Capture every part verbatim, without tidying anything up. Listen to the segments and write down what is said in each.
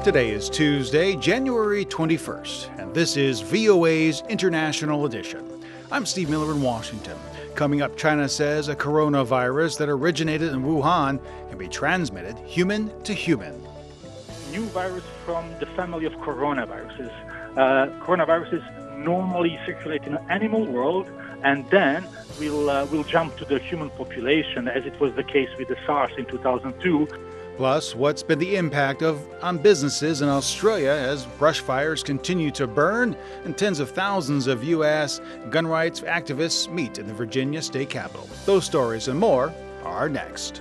Today is Tuesday, January twenty-first, and this is V O A's International Edition. I'm Steve Miller in Washington. Coming up, China says a coronavirus that originated in Wuhan can be transmitted human to human. New virus from the family of coronaviruses. Uh, coronaviruses normally circulate in the animal world, and then we'll, uh, we'll jump to the human population, as it was the case with the SARS in two thousand two. Plus, what's been the impact of on businesses in Australia as brush fires continue to burn and tens of thousands of U S gun rights activists meet in the Virginia state capitol. Those stories and more are next.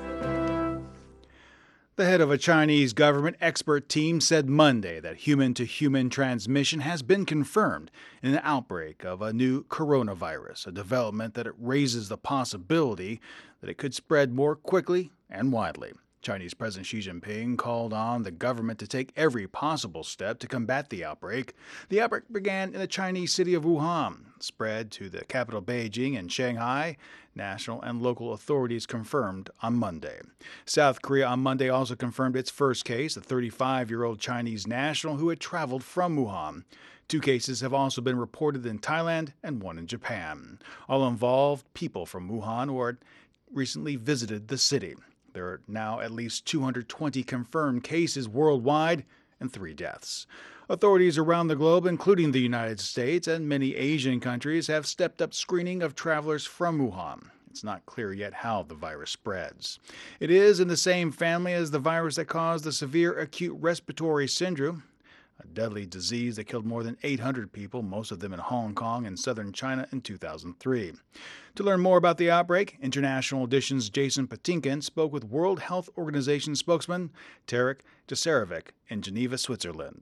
The head of a Chinese government expert team said Monday that human-to-human transmission has been confirmed in an outbreak of a new coronavirus, a development that it raises the possibility that it could spread more quickly and widely. Chinese President Xi Jinping called on the government to take every possible step to combat the outbreak. The outbreak began in the Chinese city of Wuhan, spread to the capital Beijing and Shanghai. National and local authorities confirmed on Monday. South Korea on Monday also confirmed its first case, a thirty-five-year-old Chinese national who had traveled from Wuhan. Two cases have also been reported in Thailand and one in Japan. All involved people from Wuhan who had recently visited the city. There are now at least two hundred twenty confirmed cases worldwide and three deaths. Authorities around the globe, including the United States and many Asian countries, have stepped up screening of travelers from Wuhan. It's not clear yet how the virus spreads. It is in the same family as the virus that caused the severe acute respiratory syndrome, a deadly disease that killed more than eight hundred people, most of them in Hong Kong and southern China in two thousand three. To learn more about the outbreak, International Edition's Jason Patinkin spoke with World Health Organization spokesman Tarek Jasarevic in Geneva, Switzerland.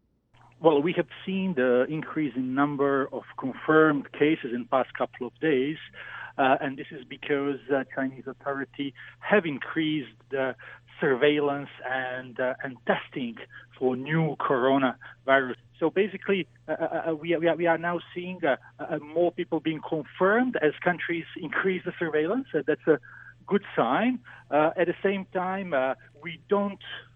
Well, we have seen the increase in number of confirmed cases in the past couple of days, uh, and this is because uh, Chinese authorities have increased the surveillance and uh, and testing for new coronavirus. So basically, uh, uh, we, are, we are now seeing uh, uh, more people being confirmed as countries increase the surveillance. Uh, that's a good sign. Uh, at the same time, uh, we don't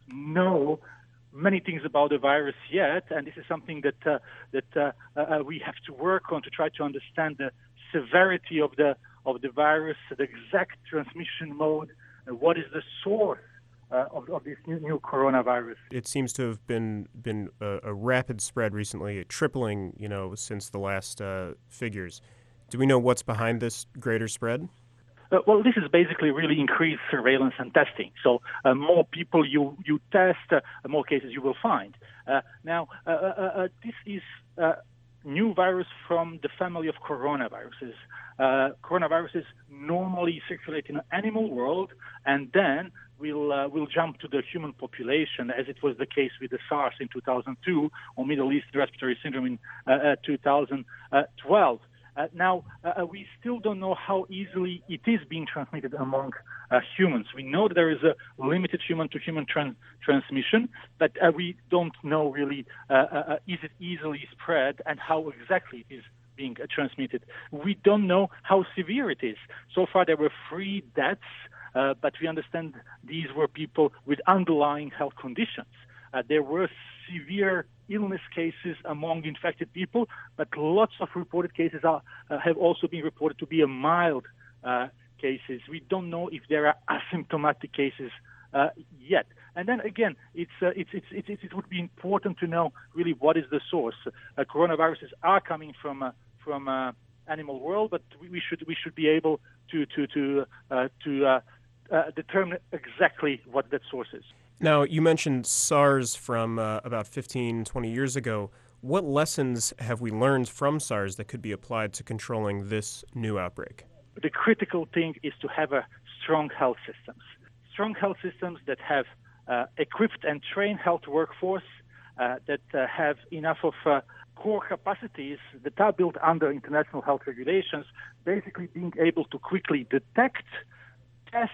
know many things about the virus yet, and this is something that uh, that uh, uh, we have to work on to try to understand the severity of the of the virus, the exact transmission mode, uh, what is the source Uh, of, of this new, new coronavirus. It seems to have been been a, a rapid spread recently, tripling, you know, since the last uh, figures. Do we know what's behind this greater spread? Uh, well, this is basically really increased surveillance and testing. So uh, more people you, you test, uh, more cases you will find. Uh, now, uh, uh, uh, this is uh, new virus from the family of coronaviruses. Uh, coronaviruses normally circulate in the animal world, and then we'll uh, we'll jump to the human population, as it was the case with the SARS in two thousand two or Middle East respiratory syndrome in uh, uh, two thousand twelve. Uh, now, uh, we still don't know how easily it is being transmitted among uh, humans. We know that there is a limited human-to-human trans- transmission, but uh, we don't know really uh, uh, is it easily spread and how exactly it is being uh, transmitted. We don't know how severe it is. So far, there were three deaths, uh, but we understand these were people with underlying health conditions. Uh, there were severe illness cases among infected people, but lots of reported cases are, uh, have also been reported to be a mild uh, cases. We don't know if there are asymptomatic cases uh, yet. And then again, it's, uh, it's, it's, it's, it would be important to know really what is the source. Uh, coronaviruses are coming from uh, from uh, animal world, but we, we should we should be able to to to uh, to uh, uh, determine exactly what that source is. Now, you mentioned SARS from uh, about fifteen, twenty years ago. What lessons have we learned from SARS that could be applied to controlling this new outbreak? The critical thing is to have a strong health systems. Strong health systems that have uh, equipped and trained health workforce, uh, that uh, have enough of uh, core capacities that are built under international health regulations, basically being able to quickly detect, test,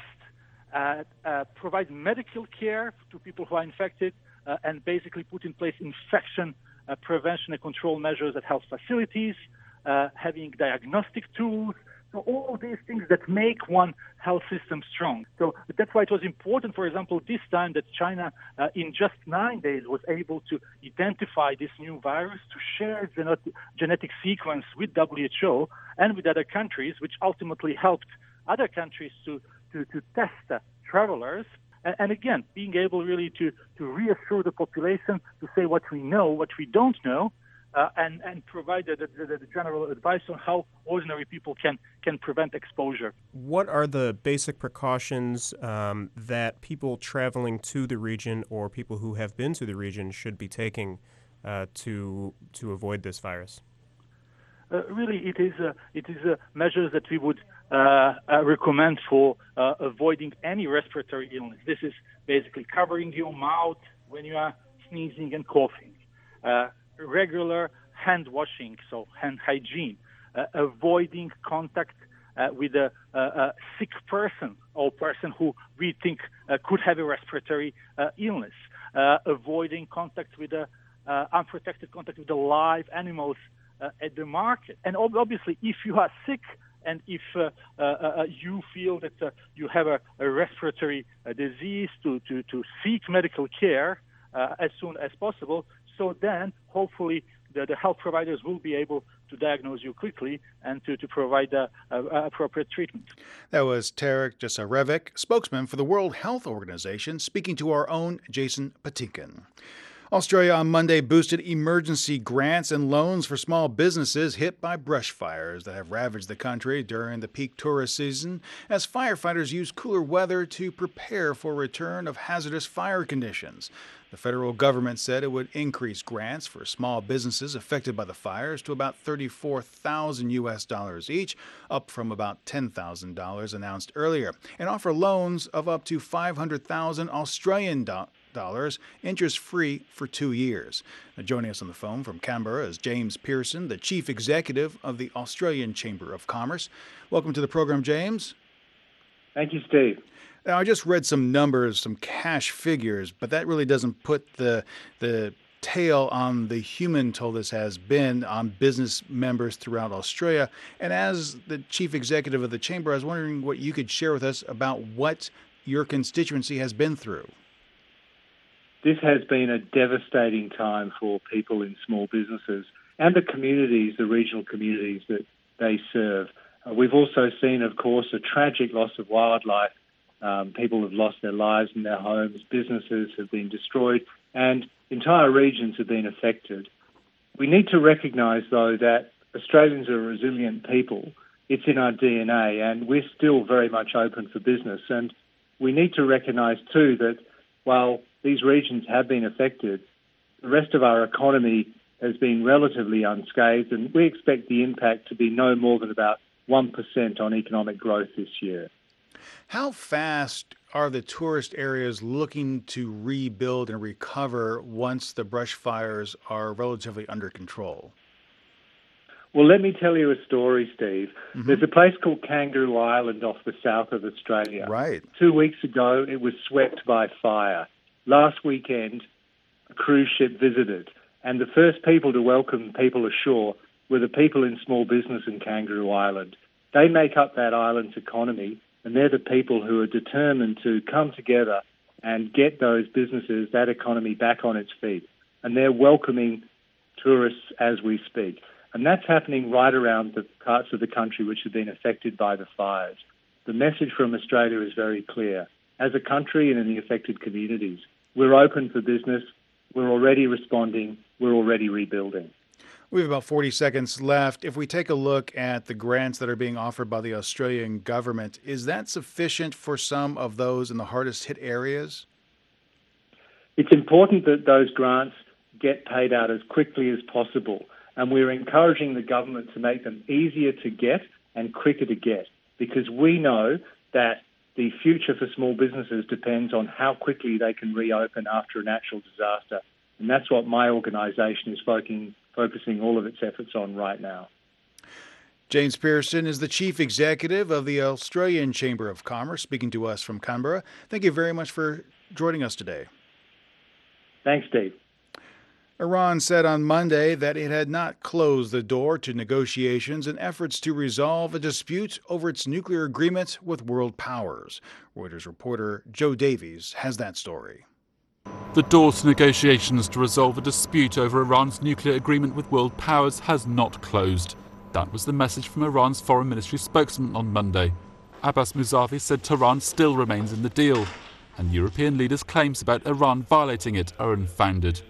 Uh, uh, provide medical care to people who are infected, uh, and basically put in place infection uh, prevention and control measures at health facilities, uh, having diagnostic tools, So all these things that make one health system strong. So that's why it was important, for example, this time that China, uh, in just nine days, was able to identify this new virus, to share the genetic sequence with W H O and with other countries, which ultimately helped other countries to, to, to test uh, travelers. And, and again, being able really to, to reassure the population, to say what we know, what we don't know, Uh, and, and provide the, the, the general advice on how ordinary people can, can prevent exposure. What are the basic precautions um, that people traveling to the region or people who have been to the region should be taking uh, to to avoid this virus? Uh, really, it is uh, it is uh, measures that we would uh, uh, recommend for uh, avoiding any respiratory illness. This is basically covering your mouth when you are sneezing and coughing. Uh, regular hand washing, so hand hygiene, uh, avoiding contact uh, with a, a, a sick person or person who we think uh, could have a respiratory uh, illness, uh, avoiding contact with a, uh, unprotected contact with the live animals uh, at the market. And ob- obviously, if you are sick and if uh, uh, uh, you feel that uh, you have a, a respiratory uh, disease, to, to, to seek medical care uh, as soon as possible. So then, hopefully, the, the health providers will be able to diagnose you quickly and to, to provide uh, uh, appropriate treatment. That was Tarek Jasarevic, spokesman for the World Health Organization, speaking to our own Jason Patinkin. Australia on Monday boosted emergency grants and loans for small businesses hit by brush fires that have ravaged the country during the peak tourist season as firefighters use cooler weather to prepare for return of hazardous fire conditions. The federal government said it would increase grants for small businesses affected by the fires to about thirty-four thousand U S dollars each, up from about ten thousand dollars announced earlier, and offer loans of up to five hundred thousand Australian dollars. Dollars, interest-free for two years. Now, joining us on the phone from Canberra is James Pearson, the Chief Executive of the Australian Chamber of Commerce. Welcome to the program, James. Thank you, Steve. Now, I just read some numbers, some cash figures, but that really doesn't put the the tail on the human toll this has been on business members throughout Australia. And as the Chief Executive of the Chamber, I was wondering what you could share with us about what your constituency has been through. This has been a devastating time for people in small businesses and the communities, the regional communities that they serve. Uh, we've also seen, of course, a tragic loss of wildlife. Um, people have lost their lives and their homes, businesses have been destroyed, and entire regions have been affected. We need to recognise, though, that Australians are a resilient people. It's in our D N A, and we're still very much open for business. And we need to recognise, too, that while these regions have been affected, the rest of our economy has been relatively unscathed, and we expect the impact to be no more than about one percent on economic growth this year. How fast are the tourist areas looking to rebuild and recover once the brush fires are relatively under control? Well, let me tell you a story, Steve. Mm-hmm. There's a place called Kangaroo Island off the south of Australia. Right. Two weeks ago, it was swept by fire. Last weekend, a cruise ship visited, and the first people to welcome people ashore were the people in small business in Kangaroo Island. They make up that island's economy, and they're the people who are determined to come together and get those businesses, that economy, back on its feet. And they're welcoming tourists as we speak. And that's happening right around the parts of the country which have been affected by the fires. The message from Australia is very clear. As a country and in the affected communities, we're open for business, we're already responding, we're already rebuilding. We have about forty seconds left. If we take a look at the grants that are being offered by the Australian government, is that sufficient for some of those in the hardest hit areas? It's important that those grants get paid out as quickly as possible, and we're encouraging the government to make them easier to get and quicker to get, because we know that the future for small businesses depends on how quickly they can reopen after a natural disaster. And that's what my organisation is focusing, focusing all of its efforts on right now. James Pearson is the Chief Executive of the Australian Chamber of Commerce, speaking to us from Canberra. Thank you very much for joining us today. Thanks, Steve. Iran said on Monday that it had not closed the door to negotiations in efforts to resolve a dispute over its nuclear agreement with world powers. Reuters reporter Joe Davies has that story. The door to negotiations to resolve a dispute over Iran's nuclear agreement with world powers has not closed. That was the message from Iran's foreign ministry spokesman on Monday. Abbas Mousavi said Tehran still remains in the deal, and European leaders' claims about Iran violating it are unfounded.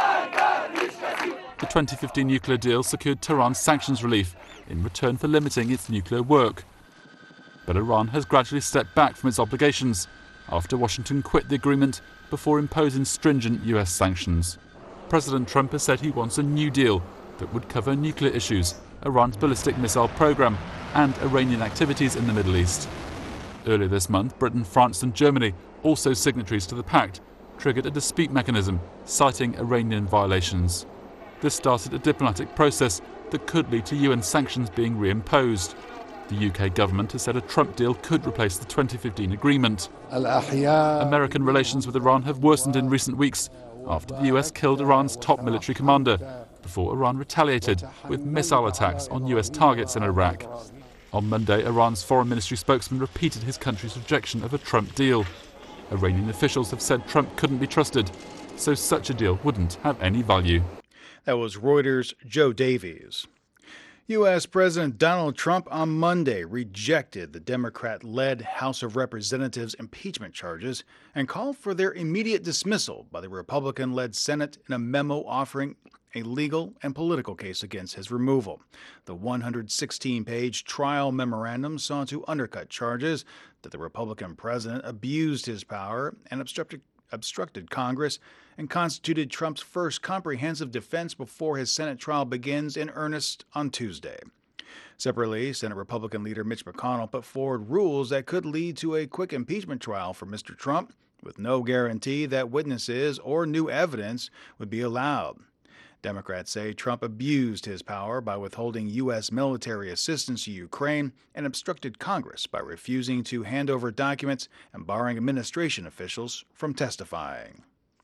The twenty fifteen nuclear deal secured Tehran sanctions relief in return for limiting its nuclear work. But Iran has gradually stepped back from its obligations after Washington quit the agreement before imposing stringent U S sanctions. President Trump has said he wants a new deal that would cover nuclear issues, Iran's ballistic missile program, and Iranian activities in the Middle East. Earlier this month, Britain, France and Germany, also signatories to the pact, triggered a dispute mechanism citing Iranian violations. This started a diplomatic process that could lead to U N sanctions being reimposed. The U K government has said a Trump deal could replace the twenty fifteen agreement. American relations with Iran have worsened in recent weeks after the U S killed Iran's top military commander, before Iran retaliated with missile attacks on U S targets in Iraq. On Monday, Iran's foreign ministry spokesman repeated his country's rejection of a Trump deal. Iranian officials have said Trump couldn't be trusted, so such a deal wouldn't have any value. That was Reuters' Joe Davies. U S. President Donald Trump on Monday rejected the Democrat-led House of Representatives impeachment charges and called for their immediate dismissal by the Republican-led Senate in a memo offering a legal and political case against his removal. The one hundred sixteen page trial memorandum sought to undercut charges that the Republican president abused his power and obstructed obstructed Congress and constituted Trump's first comprehensive defense before his Senate trial begins in earnest on Tuesday. Separately, Senate Republican leader Mitch McConnell put forward rules that could lead to a quick impeachment trial for Mister Trump, with no guarantee that witnesses or new evidence would be allowed. Democrats say Trump abused his power by withholding U S military assistance to Ukraine and obstructed Congress by refusing to hand over documents and barring administration officials from testifying.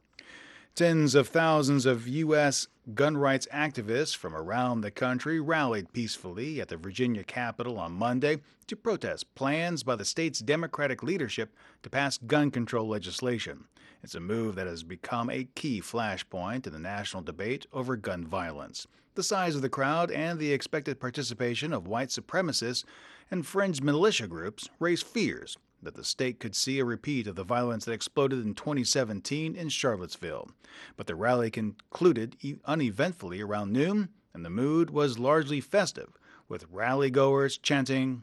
Tens of thousands of U S gun rights activists from around the country rallied peacefully at the Virginia Capitol on Monday to protest plans by the state's Democratic leadership to pass gun control legislation. It's a move that has become a key flashpoint in the national debate over gun violence. The size of the crowd and the expected participation of white supremacists and fringe militia groups raise fears that the state could see a repeat of the violence that exploded in twenty seventeen in Charlottesville. But the rally concluded uneventfully around noon, and the mood was largely festive, with rally-goers chanting,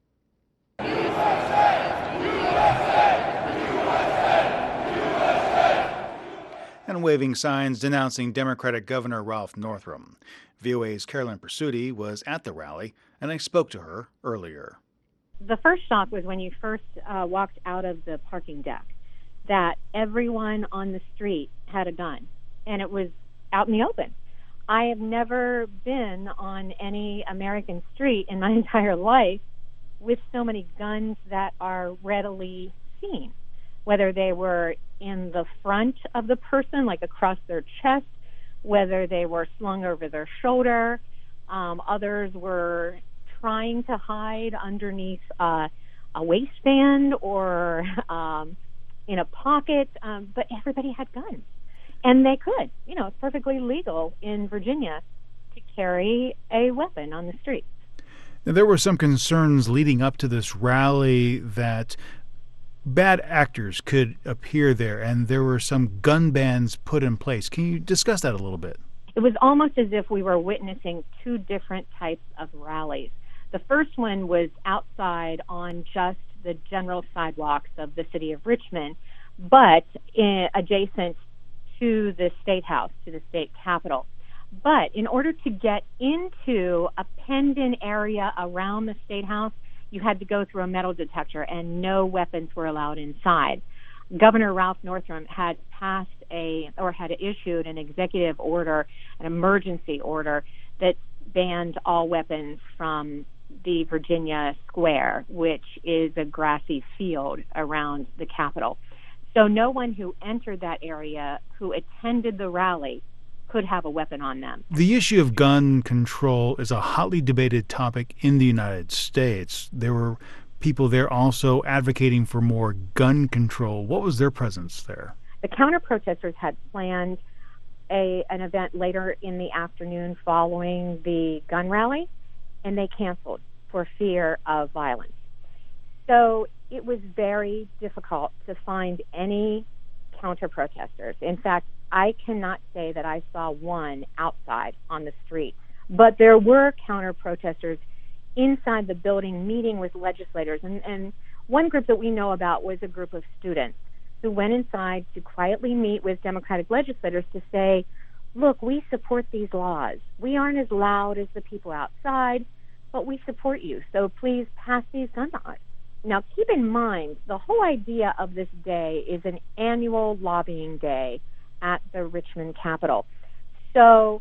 U S A! U S A! U S A! and waving signs denouncing Democratic Governor Ralph Northam. V O A's Carolyn Pursuti was at the rally, and I spoke to her earlier. The first shock was when you first uh, walked out of the parking deck, that everyone on the street had a gun, and it was out in the open. I have never been on any American street in my entire life with so many guns that are readily seen, whether they were in the front of the person, like across their chest, whether they were slung over their shoulder. Um, others were trying to hide underneath uh, a waistband or um, in a pocket, um, but everybody had guns. And they could. You know, it's perfectly legal in Virginia to carry a weapon on the street. Now, there were some concerns leading up to this rally that bad actors could appear there, and there were some gun bans put in place. Can you discuss that a little bit? It was almost as if we were witnessing two different types of rallies. The first one was outside on just the general sidewalks of the city of Richmond, but in, adjacent to the State House, to the state capitol. But in order to get into a penned-in area around the State House, you had to go through a metal detector, and no weapons were allowed inside. Governor Ralph Northam had passed a, or had issued an executive order, an emergency order, that banned all weapons from the Virginia Square, which is a grassy field around the Capitol. So no one who entered that area, who attended the rally, could have a weapon on them. The issue of gun control is a hotly debated topic in the United States. There were people there also advocating for more gun control. What was their presence there? The counter-protesters had planned a an event later in the afternoon following the gun rally, and they canceled for fear of violence. So it was very difficult to find any counter-protesters. In fact, I cannot say that I saw one outside on the street, but there were counter-protesters inside the building meeting with legislators. And, and one group that we know about was a group of students who went inside to quietly meet with Democratic legislators to say, look, we support these laws. We aren't as loud as the people outside, but we support you, so please pass these gun laws. Now, keep in mind, the whole idea of this day is an annual lobbying day at the Richmond Capitol. So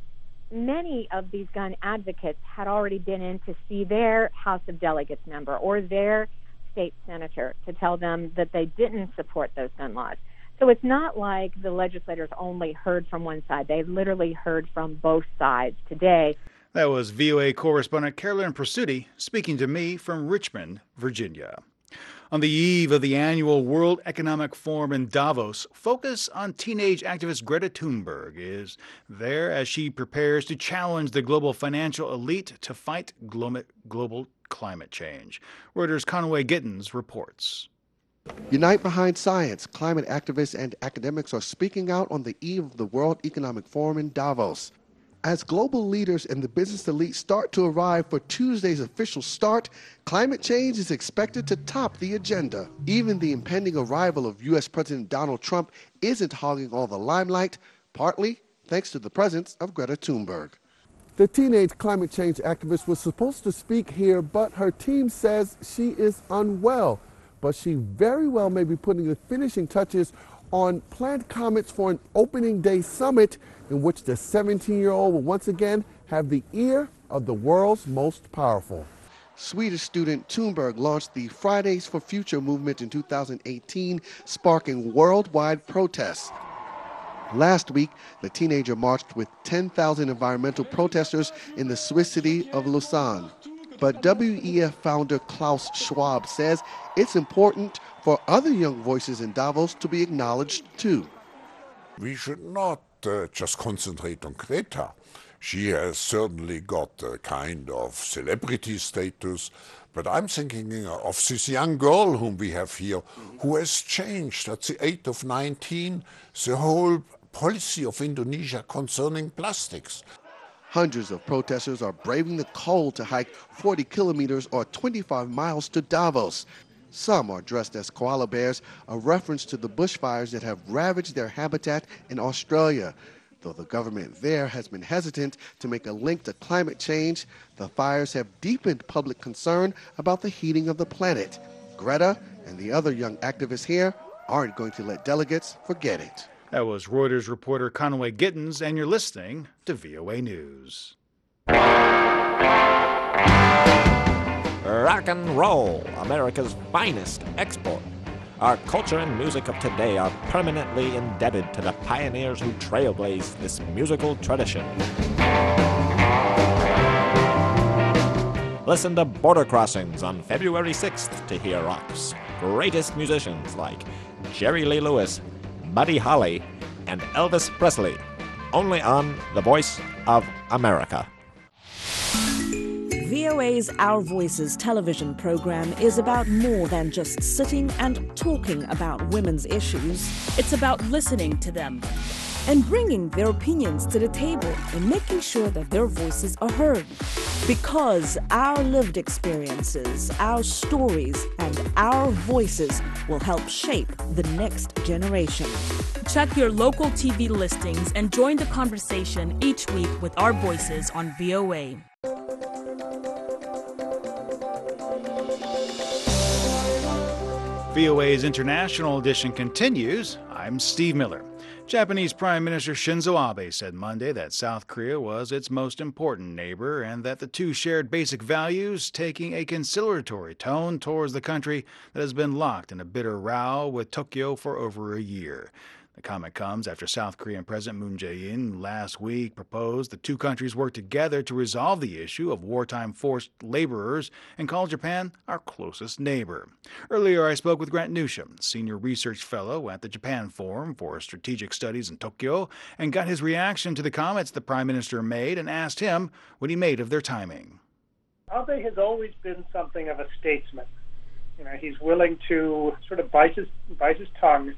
many of these gun advocates had already been in to see their House of Delegates member or their state senator to tell them that they didn't support those gun laws. So it's not like the legislators only heard from one side. They literally heard from both sides today. That was V O A correspondent Carolyn Presutti speaking to me from Richmond, Virginia. On the eve of the annual World Economic Forum in Davos, focus on teenage activist Greta Thunberg is there as she prepares to challenge the global financial elite to fight global climate change. Reuters' Conway Gittins reports. Unite behind science. Climate activists and academics are speaking out on the eve of the World Economic Forum in Davos. As global leaders and the business elite start to arrive for Tuesday's official start, climate change is expected to top the agenda. Even the impending arrival of U S President Donald Trump isn't hogging all the limelight, partly thanks to the presence of Greta Thunberg. The teenage climate change activist was supposed to speak here, but her team says she is unwell. But she very well may be putting the finishing touches on planned comments for an opening day summit in which the seventeen-year-old will once again have the ear of the world's most powerful. Swedish student Thunberg launched the Fridays for Future movement in two thousand eighteen, sparking worldwide protests. Last week, the teenager marched with ten thousand environmental protesters in the Swiss city of Lausanne. But W E F founder Klaus Schwab says it's important for other young voices in Davos to be acknowledged too. We should not uh, just concentrate on Greta. She has certainly got a kind of celebrity status, but I'm thinking of this young girl whom we have here, who has changed at the age of nineteen the whole policy of Indonesia concerning plastics. Hundreds of protesters are braving the cold to hike forty kilometers or twenty-five miles to Davos. Some are dressed as koala bears, a reference to the bushfires that have ravaged their habitat in Australia. Though the government there has been hesitant to make a link to climate change, the fires have deepened public concern about the heating of the planet. Greta and the other young activists here aren't going to let delegates forget it. That was Reuters reporter Conway Gittins, and you're listening to V O A News. Rock and roll, America's finest export. Our culture and music of today are permanently indebted to the pioneers who trailblazed this musical tradition. Listen to Border Crossings on February sixth to hear rock's greatest musicians like Jerry Lee Lewis, Buddy Holly, and Elvis Presley, only on The Voice of America. V O A's Our Voices television program is about more than just sitting and talking about women's issues. It's about listening to them and bringing their opinions to the table and making sure that their voices are heard. Because our lived experiences, our stories, and our voices will help shape the next generation. Check your local T V listings and join the conversation each week with our voices on V O A. V O A's International Edition continues. I'm Steve Miller. Japanese Prime Minister Shinzo Abe said Monday that South Korea was its most important neighbor and that the two shared basic values, taking a conciliatory tone towards the country that has been locked in a bitter row with Tokyo for over a year. The comment comes after South Korean President Moon Jae-in last week proposed the two countries work together to resolve the issue of wartime forced laborers and called Japan our closest neighbor. Earlier, I spoke with Grant Newsham, Senior Research Fellow at the Japan Forum for Strategic Studies in Tokyo, and got his reaction to the comments the Prime Minister made and asked him what he made of their timing. Abe has always been something of a statesman. You know, he's willing to sort of bite his, bite his tongue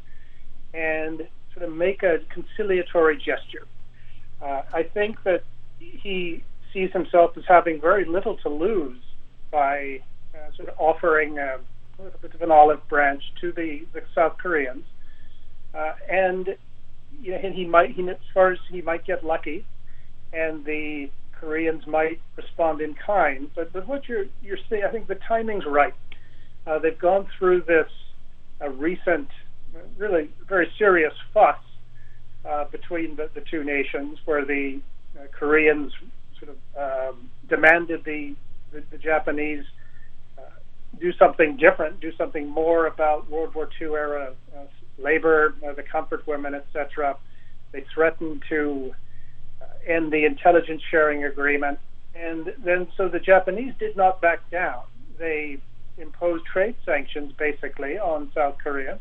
and sort of make a conciliatory gesture. Uh, I think that he sees himself as having very little to lose by uh, sort of offering a, a little bit of an olive branch to the, the South Koreans. Uh, and you know, he might, he, as far as he might get lucky, and the Koreans might respond in kind. But, but what you're, you're saying, I think the timing's right. Uh, they've gone through this uh, recent, really very serious fuss uh, between the, the two nations, where the uh, Koreans sort of um, demanded the, the, the Japanese uh, do something different, do something more about World War Two era uh, labor, uh, the comfort women, et cetera. They threatened to uh, end the intelligence sharing agreement, and then so the Japanese did not back down. They imposed trade sanctions basically on South Korea.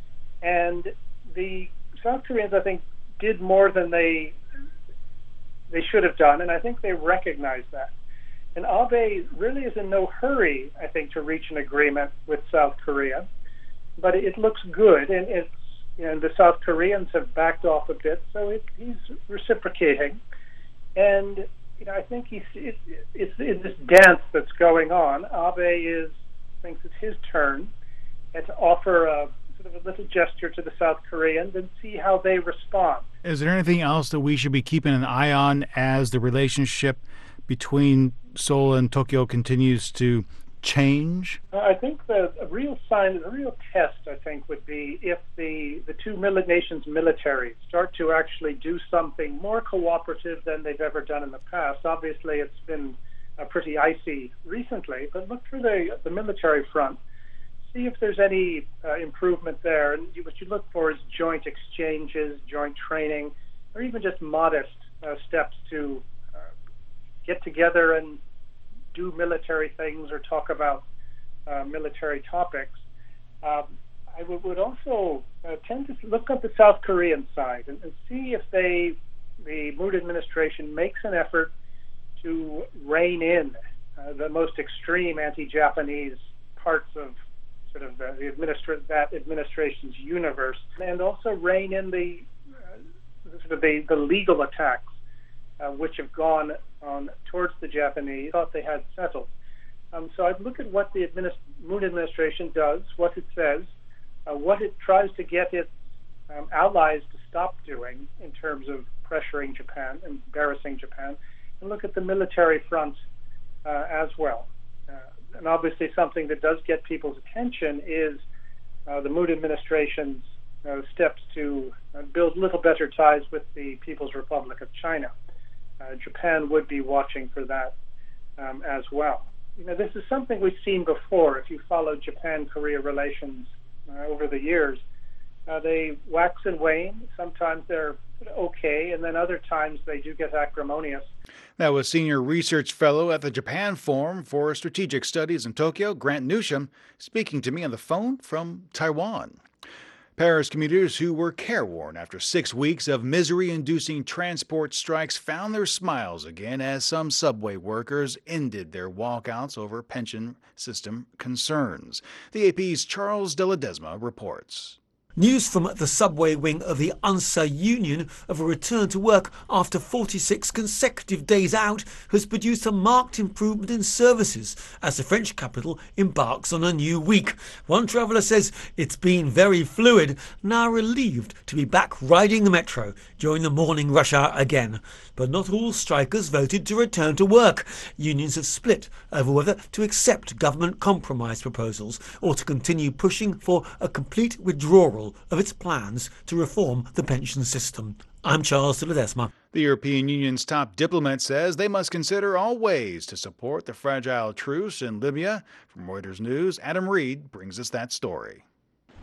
And the South Koreans, I think, did more than they they should have done, and I think they recognize that. And Abe really is in no hurry, I think, to reach an agreement with South Korea, but it looks good, and it's, you know, the South Koreans have backed off a bit, so it, he's reciprocating. And you know, I think he's it, it's, it's this dance that's going on. Abe is thinks it's his turn, and to offer a sort of a little gesture to the South Koreans and see how they respond. Is there anything else that we should be keeping an eye on as the relationship between Seoul and Tokyo continues to change? Uh, I think the a real sign, the real test, I think, would be if the, the two mil- nations' militaries start to actually do something more cooperative than they've ever done in the past. Obviously, it's been uh, pretty icy recently, but look for the, the military front. See if there's any uh, improvement there. And you, what you look for is joint exchanges, joint training, or even just modest uh, steps to uh, get together and do military things or talk about uh, military topics. Um, I would, would also uh, tend to look at the South Korean side and, and see if they, the Moon administration, makes an effort to rein in uh, the most extreme anti-Japanese parts of sort of the, the administra- that administration's universe, and also rein in the uh, sort of the, the legal attacks uh, which have gone on towards the Japanese, thought they had settled. Um, so I'd look at what the administ- Moon administration does, what it says, uh, what it tries to get its um, allies to stop doing in terms of pressuring Japan, embarrassing Japan, and look at the military front uh, as well. Uh, and obviously something that does get people's attention is uh, the Moon administration's uh, steps to uh, build little better ties with the People's Republic of China. Uh, Japan would be watching for that um, as well. You know, this is something we've seen before. If you follow Japan-Korea relations uh, over the years, uh, they wax and wane. Sometimes they're okay, and then other times they do get acrimonious. That was Senior Research Fellow at the Japan Forum for Strategic Studies in Tokyo, Grant Newsham, speaking to me on the phone from Taiwan. Paris commuters who were careworn after six weeks of misery-inducing transport strikes found their smiles again as some subway workers ended their walkouts over pension system concerns. The A P's Charles de Ledesma reports. News from the subway wing of the U N S A union of a return to work after forty-six consecutive days out has produced a marked improvement in services as the French capital embarks on a new week. One traveller says it's been very fluid, now relieved to be back riding the metro during the morning rush hour again. But not all strikers voted to return to work. Unions have split over whether to accept government compromise proposals or to continue pushing for a complete withdrawal of its plans to reform the pension system. I'm Charles de Ledesma. The European Union's top diplomat says they must consider all ways to support the fragile truce in Libya. From Reuters News, Adam Reed brings us that story.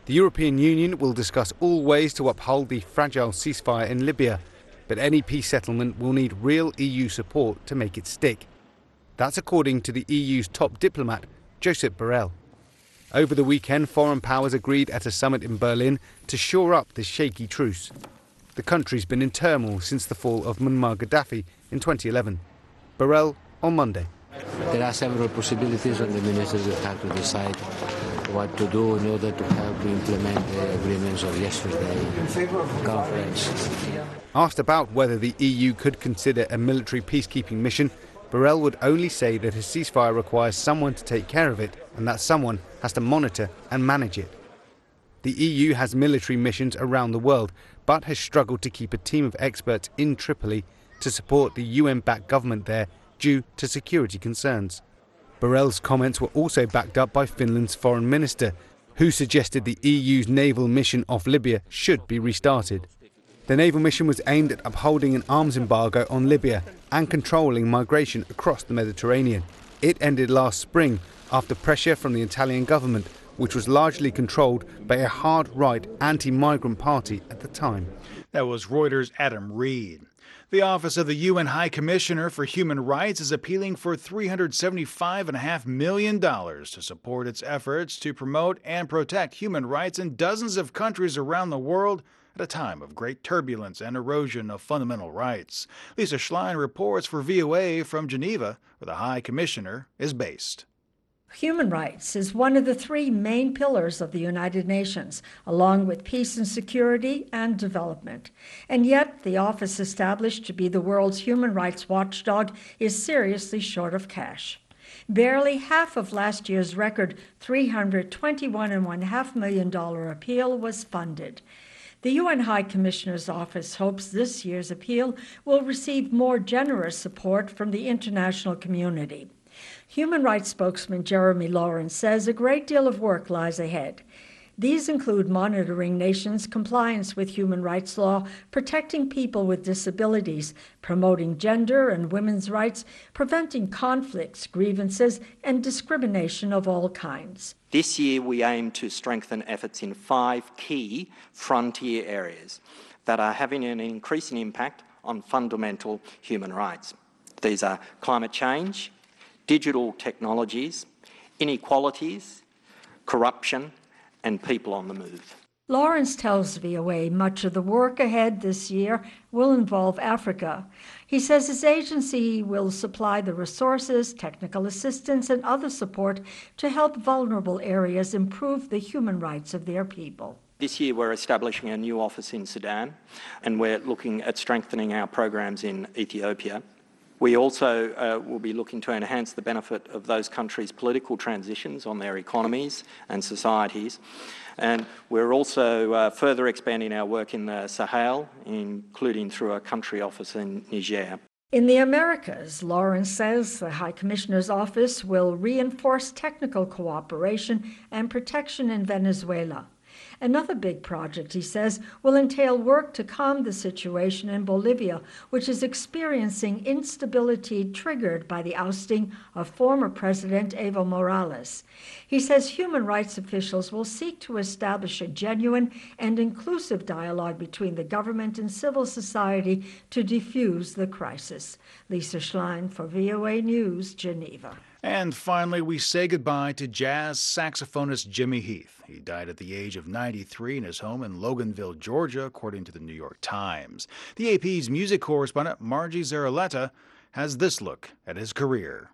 The European Union will discuss all ways to uphold the fragile ceasefire in Libya, but any peace settlement will need real E U support to make it stick. That's according to the E U's top diplomat, Josep Borrell. Over the weekend, foreign powers agreed at a summit in Berlin to shore up this shaky truce. The country's been in turmoil since the fall of Muammar Gaddafi in twenty eleven. Borrell on Monday. There are several possibilities and the ministers will have to decide what to do in order to help to implement the agreements of yesterday conference. Asked about whether the E U could consider a military peacekeeping mission, Borrell would only say that a ceasefire requires someone to take care of it, and that someone has to monitor and manage it. The E U has military missions around the world, but has struggled to keep a team of experts in Tripoli to support the U N-backed government there due to security concerns. Borrell's comments were also backed up by Finland's foreign minister, who suggested the E U's naval mission off Libya should be restarted. The naval mission was aimed at upholding an arms embargo on Libya and controlling migration across the Mediterranean. It ended last spring after pressure from the Italian government, which was largely controlled by a hard-right anti-migrant party at the time. That was Reuters' Adam Reed. The Office of the U N High Commissioner for Human Rights is appealing for three hundred seventy-five point five million dollars to support its efforts to promote and protect human rights in dozens of countries around the world at a time of great turbulence and erosion of fundamental rights. Lisa Schlein reports for V O A from Geneva, where the High Commissioner is based. Human rights is one of the three main pillars of the United Nations, along with peace and security and development. And yet, the office established to be the world's human rights watchdog is seriously short of cash. Barely half of last year's record three hundred twenty-one point five million dollars appeal was funded. The U N High Commissioner's Office hopes this year's appeal will receive more generous support from the international community. Human rights spokesman Jeremy Lawrence says a great deal of work lies ahead. These include monitoring nations' compliance with human rights law, protecting people with disabilities, promoting gender and women's rights, preventing conflicts, grievances, and discrimination of all kinds. This year we aim to strengthen efforts in five key frontier areas that are having an increasing impact on fundamental human rights. These are climate change, digital technologies, inequalities, corruption, and people on the move. Lawrence tells V O A much of the work ahead this year will involve Africa. He says his agency will supply the resources, technical assistance, and other support to help vulnerable areas improve the human rights of their people. This year we're establishing a new office in Sudan, and we're looking at strengthening our programs in Ethiopia. We also uh, will be looking to enhance the benefit of those countries' political transitions on their economies and societies. And we're also uh, further expanding our work in the Sahel, including through a country office in Niger. In the Americas, Lawrence says the High Commissioner's Office will reinforce technical cooperation and protection in Venezuela. Another big project, he says, will entail work to calm the situation in Bolivia, which is experiencing instability triggered by the ousting of former President Evo Morales. He says human rights officials will seek to establish a genuine and inclusive dialogue between the government and civil society to defuse the crisis. Lisa Schlein for V O A News, Geneva. And finally, we say goodbye to jazz saxophonist Jimmy Heath. He died at the age of ninety-three in his home in Loganville, Georgia, according to the New York Times. The A P's music correspondent Margie Zaraletta has this look at his career.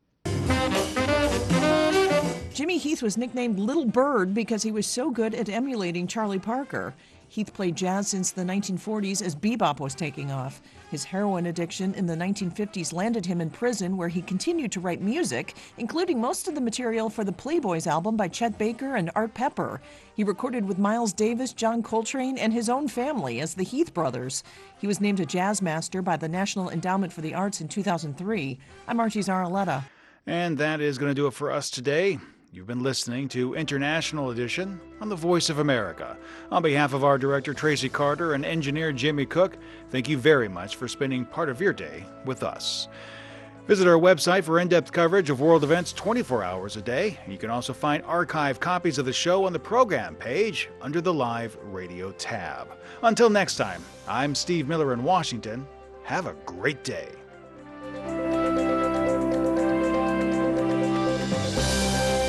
Jimmy Heath was nicknamed Little Bird because he was so good at emulating Charlie Parker. Heath played jazz since the nineteen forties as bebop was taking off. His heroin addiction in the nineteen fifties landed him in prison, where he continued to write music, including most of the material for the Playboys album by Chet Baker and Art Pepper. He recorded with Miles Davis, John Coltrane, and his own family as the Heath Brothers. He was named a jazz master by the National Endowment for the Arts in two thousand three. I'm Margie Zaraletta. And that is going to do it for us today. You've been listening to International Edition on the Voice of America. On behalf of our director, Tracy Carter, and engineer, Jimmy Cook, thank you very much for spending part of your day with us. Visit our website for in-depth coverage of world events twenty-four hours a day. You can also find archived copies of the show on the program page under the Live Radio tab. Until next time, I'm Steve Miller in Washington. Have a great day.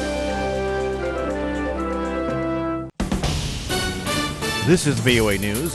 This is V O A News.